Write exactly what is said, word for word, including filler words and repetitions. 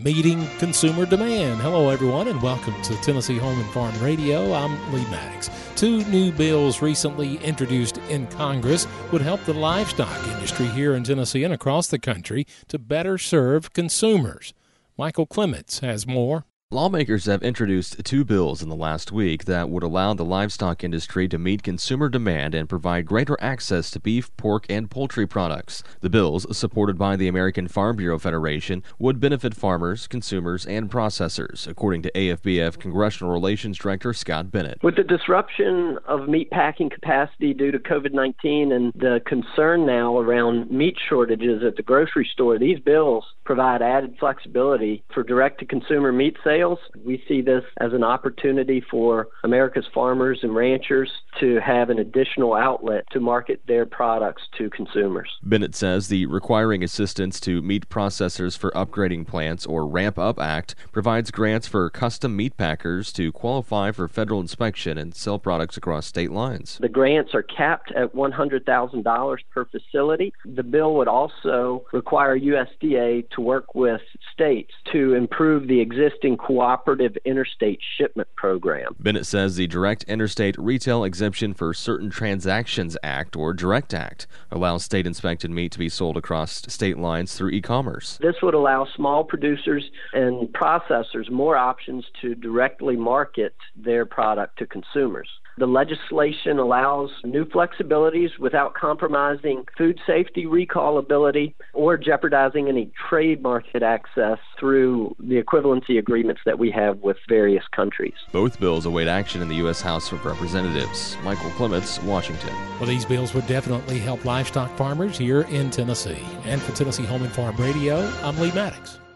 meeting consumer demand. Hello, everyone, and welcome to Tennessee Home and Farm Radio. I'm Lee Maddox. Two new bills recently introduced in Congress would help the livestock industry here in Tennessee and across the country to better serve consumers. Michael Clements has more. Lawmakers have introduced two bills in the last week that would allow the livestock industry to meet consumer demand and provide greater access to beef, pork, and poultry products. The bills, supported by the American Farm Bureau Federation, would benefit farmers, consumers, and processors, according to A F B F Congressional Relations Director Scott Bennett. With the disruption of meat packing capacity due to COVID nineteen and the concern now around meat shortages at the grocery store, these bills provide added flexibility for direct-to-consumer meat sales. We see this as an opportunity for America's farmers and ranchers to have an additional outlet to market their products to consumers. Bennett says the Requiring Assistance to Meat Processors for Upgrading Plants, or RAMP Up Act, provides grants for custom meat packers to qualify for federal inspection and sell products across state lines. The grants are capped at one hundred thousand dollars per facility. The bill would also require U S D A to work with states to improve the existing cooperative interstate shipment program. Bennett says the Direct Interstate Retail Exemption for Certain Transactions Act, or DIRECT Act, allows state-inspected meat to be sold across state lines through e-commerce. This would allow small producers and processors more options to directly market their product to consumers. The legislation allows new flexibilities without compromising food safety recallability or jeopardizing any trade market access through the equivalency agreements that we have with various countries. Both bills await action in the U S House of Representatives. Michael Clements, Washington. Well, these bills would definitely help livestock farmers here in Tennessee. And for Tennessee Home and Farm Radio, I'm Lee Maddox.